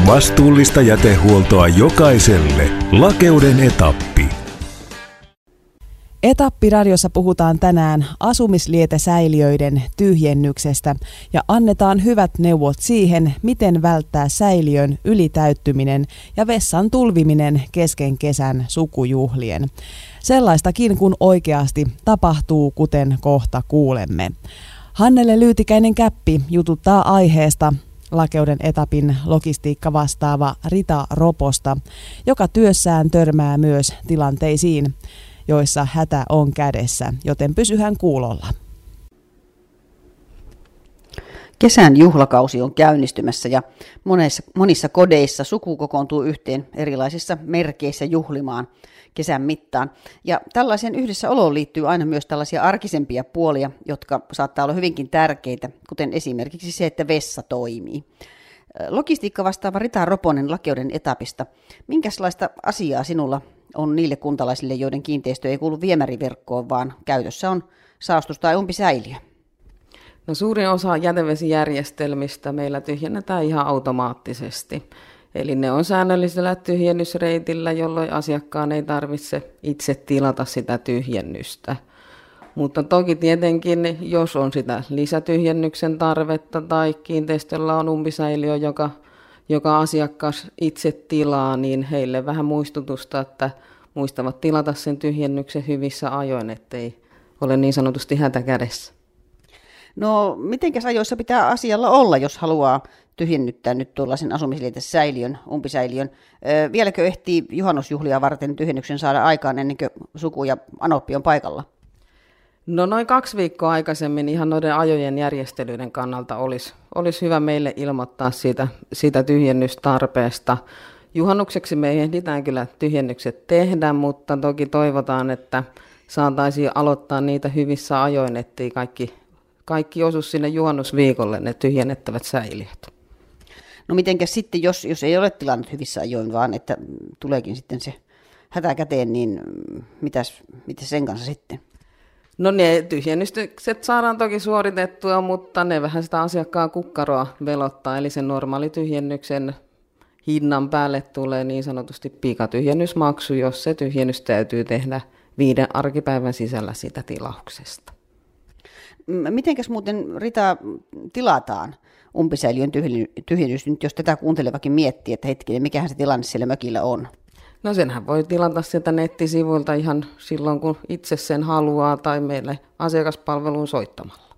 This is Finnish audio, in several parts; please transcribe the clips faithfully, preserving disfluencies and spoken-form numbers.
Vastuullista jätehuoltoa jokaiselle. Lakeuden etappi. Etappiradiossa puhutaan tänään asumislietesäiliöiden tyhjennyksestä ja annetaan hyvät neuvot siihen, miten välttää säiliön ylitäyttyminen ja vessan tulviminen kesken kesän sukujuhlien. Sellaistakin kun oikeasti tapahtuu, kuten kohta kuulemme. Hannele Lyytikäinen-Käppi jututtaa aiheesta Lakeuden etapin logistiikka vastaava Rita Roposta, joka työssään törmää myös tilanteisiin, joissa hätä on kädessä, joten pysyhän kuulolla. Kesän juhlakausi on käynnistymässä ja monissa, monissa kodeissa suku kokoontuu yhteen erilaisissa merkeissä juhlimaan kesän mittaan. Ja tällaiseen yhdessäoloon liittyy aina myös tällaisia arkisempia puolia, jotka saattaa olla hyvinkin tärkeitä, kuten esimerkiksi se, että vessa toimii. Logistiikka vastaava Rita Roponen Lakeuden etapista. Minkälaista asiaa sinulla on niille kuntalaisille, joiden kiinteistö ei kuulu viemäriverkkoon, vaan käytössä on saostus- tai umpisäiliö? No, suurin osa jätevesijärjestelmistä meillä tyhjennetään ihan automaattisesti. Eli ne on säännöllisellä tyhjennysreitillä, jolloin asiakkaan ei tarvitse itse tilata sitä tyhjennystä. Mutta toki tietenkin, jos on sitä lisätyhjennyksen tarvetta tai kiinteistöllä on umpisäiliö, joka, joka asiakas itse tilaa, niin heille vähän muistutusta, että muistavat tilata sen tyhjennyksen hyvissä ajoin, ettei ole niin sanotusti hätä kädessä. No, mitenkäs ajoissa pitää asialla olla, jos haluaa tyhjennyttää nyt tuollaisen asumisliitesäiliön, umpisäiliön? Öö, vieläkö ehtii juhannusjuhlia varten tyhjennyksen saada aikaan ennen kuin suku ja anoppi on paikalla? No, noin kaksi viikkoa aikaisemmin ihan noiden ajojen järjestelyiden kannalta olisi, olisi hyvä meille ilmoittaa siitä, siitä tyhjennystarpeesta. Juhannukseksi me ehditään kyllä tyhjennykset tehdä, mutta toki toivotaan, että saataisiin aloittaa niitä hyvissä ajoin, ettei kaikki Kaikki osu sinne juhannusviikolle, ne tyhjennettävät säiliöt. No mitenkäs sitten, jos, jos ei ole tilannut hyvissä ajoin, vaan että tuleekin sitten se hätä käteen, niin mitäs, mitäs sen kanssa sitten? No, ne tyhjennykset saadaan toki suoritettua, mutta ne vähän sitä asiakkaan kukkaroa velottaa, eli sen normaali tyhjennyksen hinnan päälle tulee niin sanotusti pikatyhjennysmaksu, jos se tyhjennys täytyy tehdä viiden arkipäivän sisällä siitä tilauksesta. Mitenkäs muuten, Rita, tilataan umpisäiliön tyhjennys nyt, jos tätä kuuntelevakin miettii, että hetkinen, mikähän se tilanne siellä mökillä on? No, senhän voi tilata sieltä nettisivuilta ihan silloin, kun itse sen haluaa tai meille asiakaspalveluun soittamalla.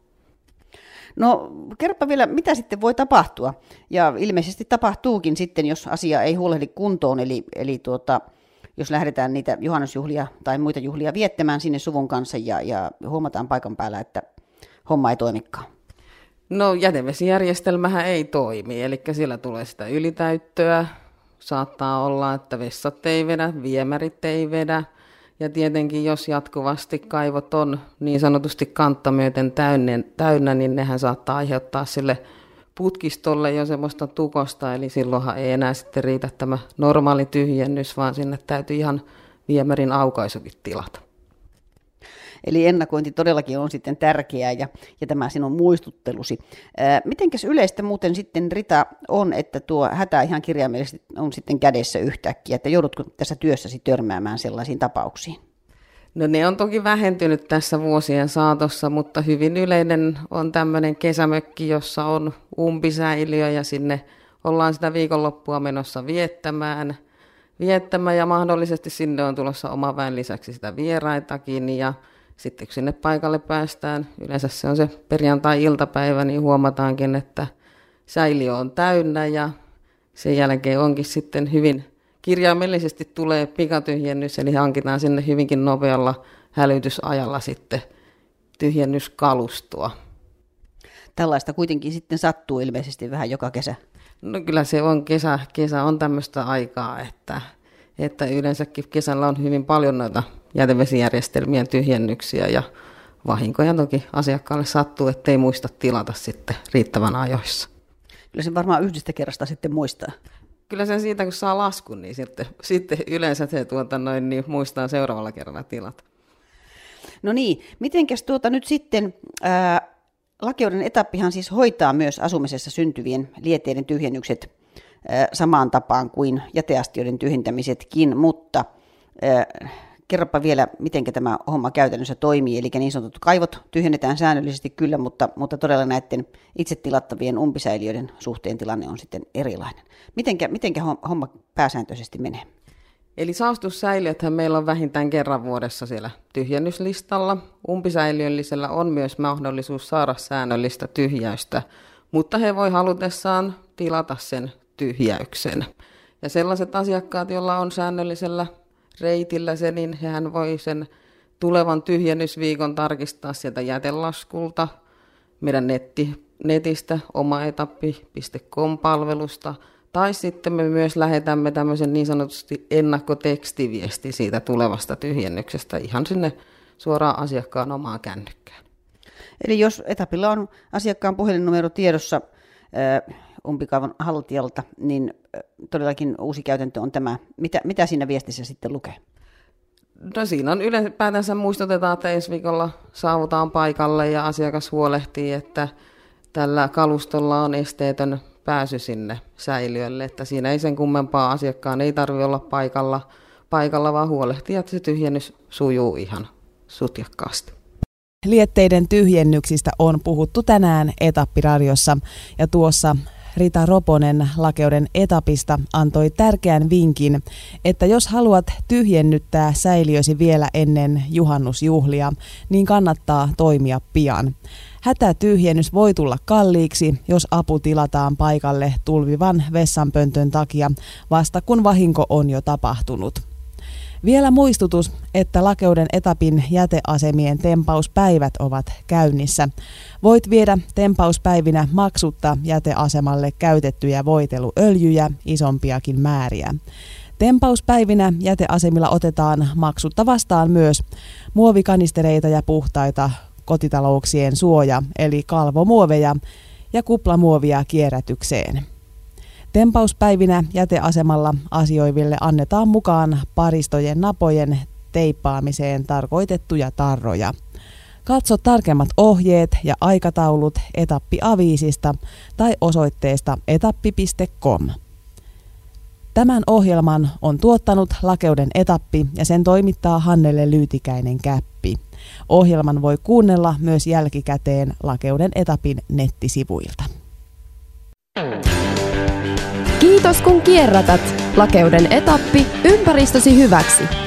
No, kerropa vielä, mitä sitten voi tapahtua? Ja ilmeisesti tapahtuukin sitten, jos asia ei huolehdi kuntoon, eli, eli tuota, jos lähdetään niitä juhannusjuhlia tai muita juhlia viettämään sinne suvun kanssa ja, ja huomataan paikan päällä, että homma ei toimikaan. No, jätevesijärjestelmähän ei toimi, eli siellä tulee sitä ylitäyttöä. Saattaa olla, että vessat ei vedä, viemärit ei vedä. Ja tietenkin, jos jatkuvasti kaivot on niin sanotusti kantta myöten täynnä, täynnä, niin nehän saattaa aiheuttaa sille putkistolle jo semmoista tukosta. Eli silloinhan ei enää sitten riitä tämä normaali tyhjennys, vaan sinne täytyy ihan viemärin aukaisukin tilata. Eli ennakointi todellakin on sitten tärkeää ja, ja tämä sinun muistuttelusi. Ää, mitenkäs yleistä muuten sitten, Rita, on, että tuo hätä ihan kirjaimellisesti on sitten kädessä yhtäkkiä, että joudutko tässä työssäsi törmäämään sellaisiin tapauksiin? No, ne on toki vähentynyt tässä vuosien saatossa, mutta hyvin yleinen on tämmöinen kesämökki, jossa on umpisäiliö ja sinne ollaan sitä viikonloppua menossa viettämään. viettämään ja mahdollisesti sinne on tulossa oma väen lisäksi sitä vieraitakin ja sitten kun sinne paikalle päästään, yleensä se on se perjantai-iltapäivä, niin huomataankin, että säiliö on täynnä ja sen jälkeen onkin sitten hyvin kirjaimellisesti tulee pikatyhjennys, eli hankitaan sinne hyvinkin nopealla hälytysajalla sitten tyhjennyskalustoa. Tällaista kuitenkin sitten sattuu ilmeisesti vähän joka kesä. No, kyllä se on, kesä, kesä on tämmöistä aikaa, että, että yleensäkin kesällä on hyvin paljon noita jätevesijärjestelmien tyhjennyksiä ja vahinkoja toki asiakkaalle sattuu, ettei muista tilata sitten riittävän ajoissa. Kyllä se varmaan yhdestä kerrasta sitten muistaa. Kyllä sen siitä, kun saa laskun, niin sitten, sitten yleensä se tuota noin, niin muistaa seuraavalla kerralla tilata. No niin, mitenkäs tuota nyt sitten, ää, Lakeuden etappihan siis hoitaa myös asumisessa syntyvien lieteiden tyhjennykset. samaan tapaan kuin jäteastioiden tyhjentämisetkin, mutta kerropa vielä, miten tämä homma käytännössä toimii. Eli niin sanotut kaivot tyhjennetään säännöllisesti kyllä, mutta, mutta todella näiden itse tilattavien umpisäiliöiden suhteen tilanne on sitten erilainen. Mitenkä, mitenkä homma pääsääntöisesti menee? Eli saastussäiliöthän meillä on vähintään kerran vuodessa siellä tyhjennyslistalla. Umpisäiliöllisellä on myös mahdollisuus saada säännöllistä tyhjäystä, mutta he voi halutessaan tilata sen tyhjäyksen. Ja sellaiset asiakkaat, joilla on säännöllisellä reitillä se, niin hän voi sen tulevan tyhjennysviikon tarkistaa sieltä jätelaskulta, meidän netti, netistä, omaetappi piste com-palvelusta, tai sitten me myös lähetämme tämmöisen niin sanotusti ennakkotekstiviesti siitä tulevasta tyhjennyksestä ihan sinne suoraan asiakkaan omaan kännykkään. Eli jos etapilla on asiakkaan puhelinnumero tiedossa äh, umpikaivon haltijalta, niin äh, todellakin uusi käytäntö on tämä. Mitä, mitä siinä viestissä sitten lukee? No siinä on ylipäätänsä muistutetaan, että ensi viikolla saavutaan paikalle ja asiakas huolehtii, että tällä kalustolla on esteetön pääsy sinne säiliölle, että siinä ei sen kummempaa asiakkaan ei tarvitse olla paikalla, paikalla, vaan huolehtii, että se tyhjennys sujuu ihan sutjakkaasti. Lietteiden tyhjennyksistä on puhuttu tänään Etappiradiossa ja tuossa Rita Roponen Lakeuden Etapista antoi tärkeän vinkin, että jos haluat tyhjennyttää säiliösi vielä ennen juhannusjuhlia, niin kannattaa toimia pian. Hätätyhjennys voi tulla kalliiksi, jos apu tilataan paikalle tulvivan vessanpöntön takia vasta kun vahinko on jo tapahtunut. Vielä muistutus, että Lakeuden Etapin jäteasemien tempauspäivät ovat käynnissä. Voit viedä tempauspäivinä maksutta jäteasemalle käytettyjä voiteluöljyjä, isompiakin määriä. Tempauspäivinä jäteasemilla otetaan maksutta vastaan myös muovikanistereita ja puhtaita kotitalouksien suoja, eli kalvomuoveja ja kuplamuovia kierrätykseen. Tempauspäivinä jäteasemalla asioiville annetaan mukaan paristojen napojen teippaamiseen tarkoitettuja tarroja. Katso tarkemmat ohjeet ja aikataulut Etappi-aviisista tai osoitteesta etappi piste com. Tämän ohjelman on tuottanut Lakeuden Etappi ja sen toimittaa Hannele Lyytikäinen-Käppi. Ohjelman voi kuunnella myös jälkikäteen Lakeuden Etapin nettisivuilta. Kiitos kun kierrätät. Lakeuden Etappi ympäristösi hyväksi.